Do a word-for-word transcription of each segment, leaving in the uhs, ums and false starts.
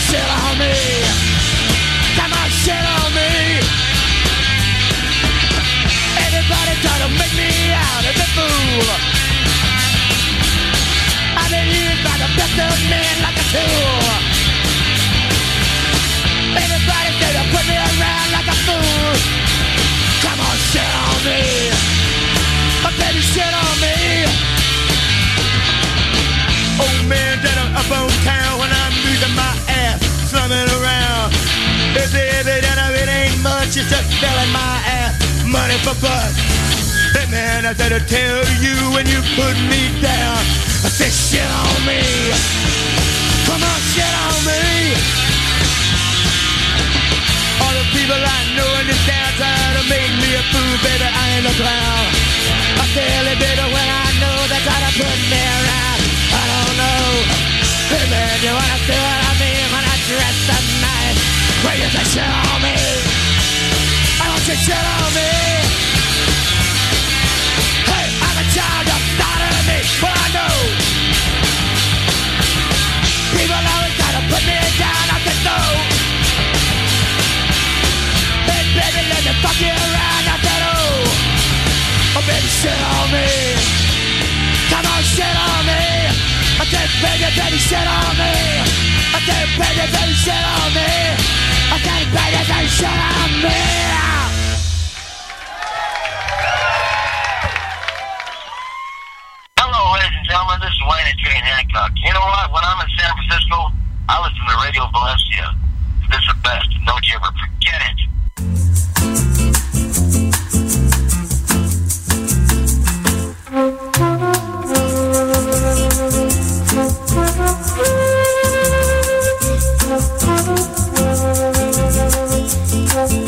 shit on me. Come on, shit on me. Everybody try to make me out of the fool. I've been used by the best of men like a tool. Everybody say to put me around like a fool. Come on, shit on me. Oh, baby, shit on me. Old man that I'm up on town when I'm losing my ass, slumming around. It's heavy that it ain't much, it's just selling my ass, money for bus. Hey man, I said to tell you when you put me down, I said shit on me. Come on, shit on me. All the people I know in this town try to make me a fool, baby, I ain't no clown. I feel it bitter when I know they try to put me around. I don't know. Hey man, you wanna see what I mean when I dress the night? Well, you say shit on me. I want you shit on me. Hey, I'm a child of started to me, but I know people always try to put me down. I said no. Hey baby, let me fuck you around. I said oh, oh baby, shit on me. Come on, shit on me. I said baby, baby, shit on me. I said baby, baby, shit on me. I said baby, baby, shit on me. Hello, ladies and gentlemen, this is Wayne and Jane Hancock. You know what? When I'm in San Francisco, I listen to Radio Valencia. This is the best. Don't you ever forget it. Thank you.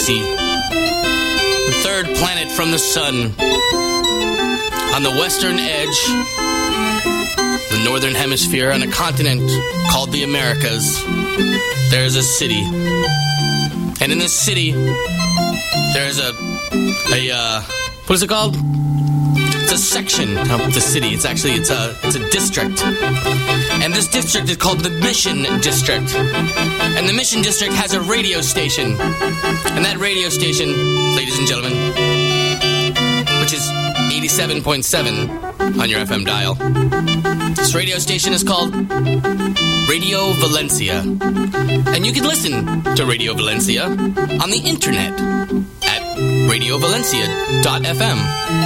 galaxy, the third planet from the sun, on the western edge, the northern hemisphere, on a continent called the Americas, there's a city. And in this city, there's a, a, uh, what is it called? It's a section of the city. It's actually, it's a, it's a district. And this district is called the Mission District. And the Mission District has a radio station. And that radio station, ladies and gentlemen, which is eighty-seven point seven on your F M dial. This radio station is called Radio Valencia. And you can listen to Radio Valencia on the internet at radio valencia dot f m.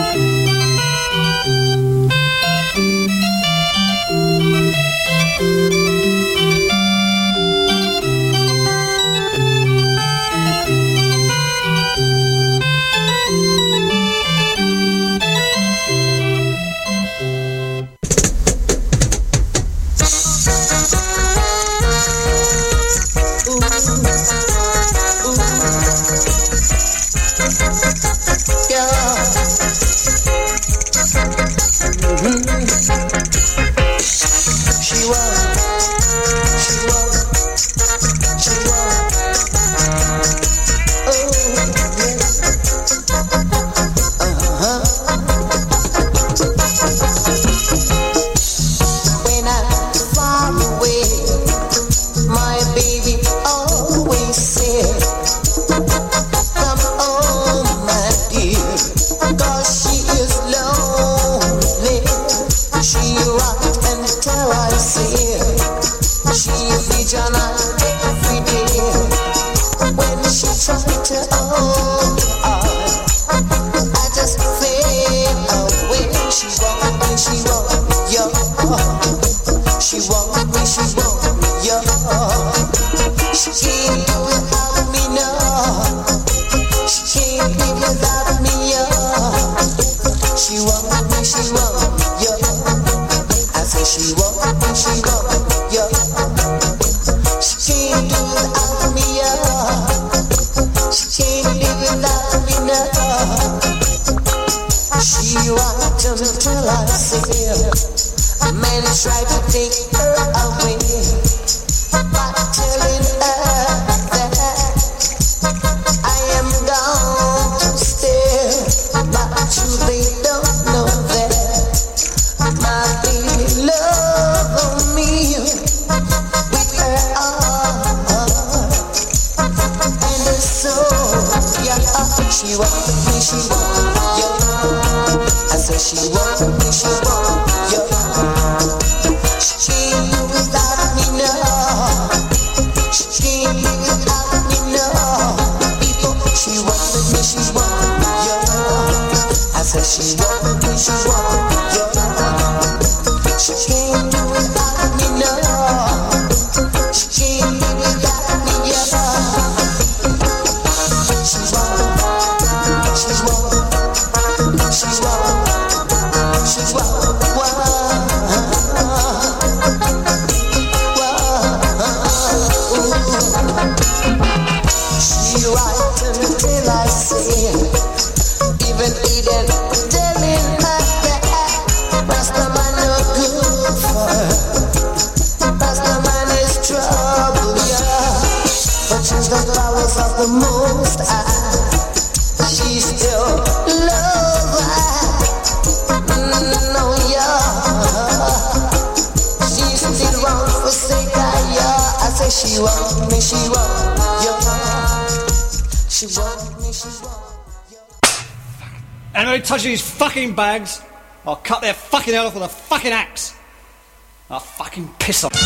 Anybody touches these fucking bags, I'll cut their fucking head off with a fucking axe. I'll fucking piss off.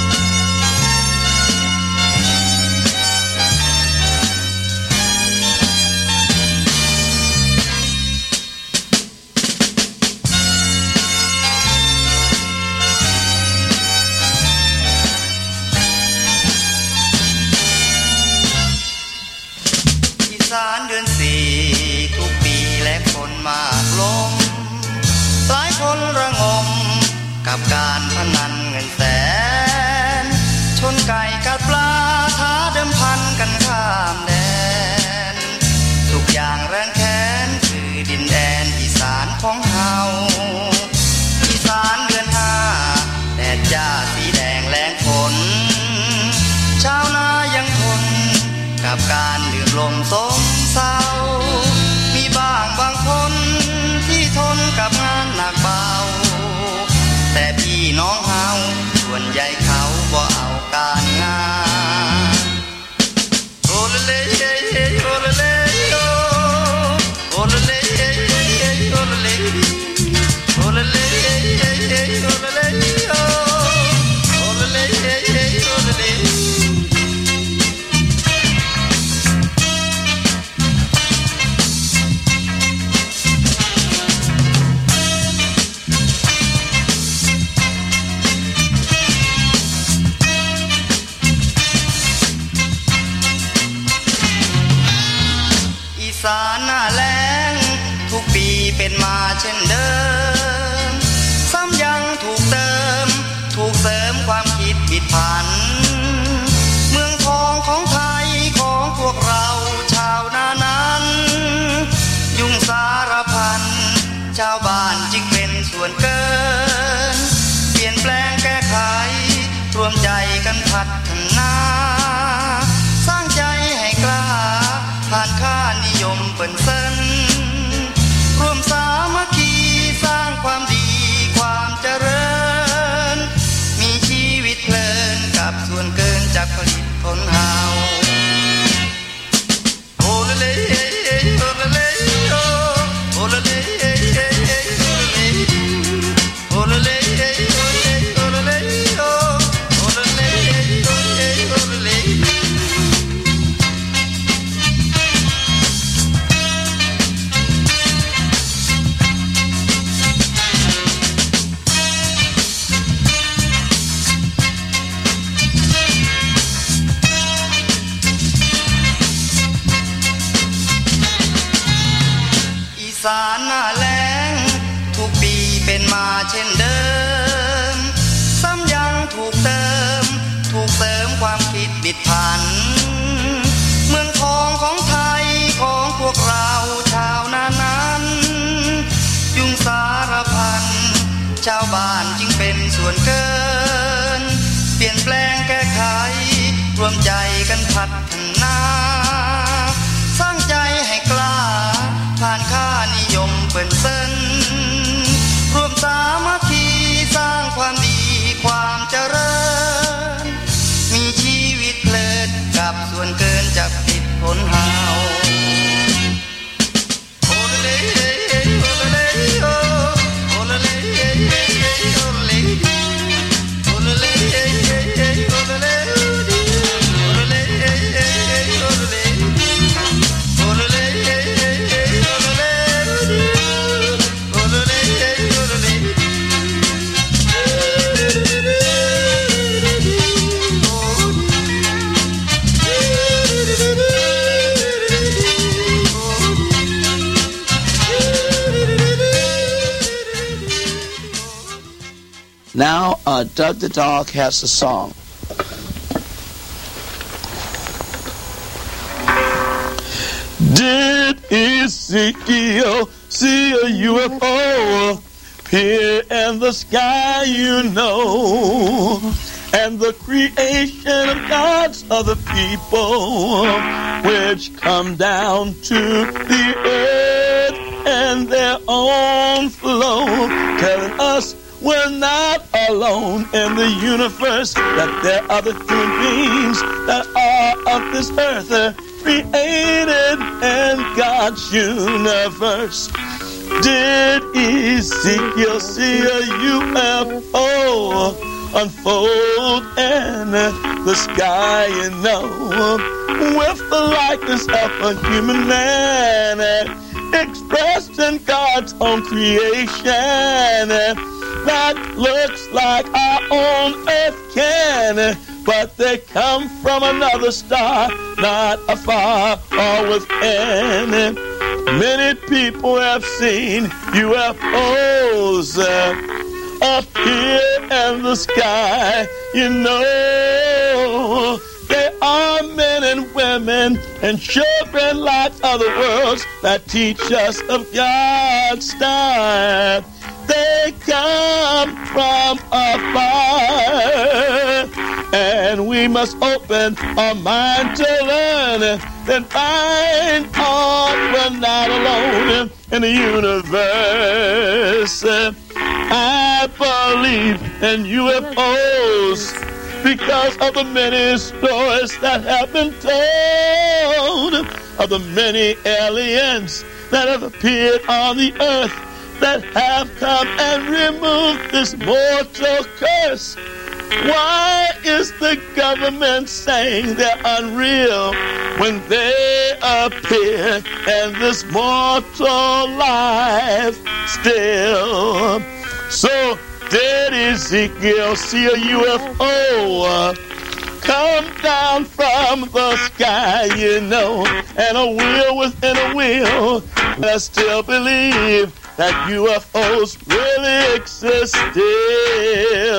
กับการพนันเงินแสนชนไก่กัดปลาท้าเดิมพันกันข้ามแดนลมสมเศร้ามีบ้างบางคนที่ทนกับงานหนักเบาแต่พี่น้องเฮาส่วนใหญ่เขาบ่เอาการงานโอละเลโอละเลโอละเลโอละเลโอละเลโอละเลโอละเลโอละเลสาหน้าแล้งทุกปีเป็นมาเช่นเดิมซ้ำยังถูกเติมถูกเสริมความคิดผิดผันเมืองทองของไทยของพวกเราชาวนานั้นยุ่งสารพันชาวบ้านจึงเป็นส่วนเกินเปลี่ยนแปลงแก้ไขรวมใจกันพัฒนาสร้างใจให้กล้าผ่านค่านิยมเปิ้นเซินร่วมสามัคคีสร้างความดีความเจริญมีชีวิตเพลินกับส่วนเกินจากผลิตผลเฮาโอละเลโอละเลโอละเลโอละเลโอละเลโอละเลโอละเลโอละเลสาหน้าแล้งทุกปีเป็นมาเช่นเดิมซ้ำยังถูกเติมถูกเสริมความคิดบิดผันเมืองทองของไทยของพวกเราชาวนานั้นยุ่งสารพันชาวบ้านจึงเป็นส่วนเกินเปลี่ยนแปลงแก้ไขรวมใจกันพัฒนาสร้างใจให้กล้าผ่านค่านิยมเปิ้นเซินร่วมสามัคคีสร้างความดีความเจริญมีชีวิตเพลิดกับส่วนเกินจากผิดผลเฮาโอละเลโอละเลโอละเลโอละเลโอละเลโอละเล Now, uh, Doug the Dog has a song. Did Ezekiel see a U F O appear in the sky, you know? And the creation of God's other people, which come down to the earth and their own flow, telling us we're not alone in the universe, that there are other human beings that are of this earth, uh, created in God's universe. Did Ezekiel see a U F O unfold in the sky, you know, with the likeness of a human man, expressed in God's own creation? That looks like our own earth can, but they come from another star, not afar or within. Many people have seen U F Os uh, appear in the sky, you know. They are men and women and children like other worlds that teach us of God's star. They come from afar, and we must open our mind to learn that bind all but not alone in the universe. I believe in U F Os because of the many stories that have been told of the many aliens that have appeared on the earth that have come and removed this mortal curse. Why is the government saying they're unreal when they appear in this mortal life still? So did Ezekiel see a U F O come down from the sky, you know, and a wheel within a wheel? I still believe that U F Os really exist still.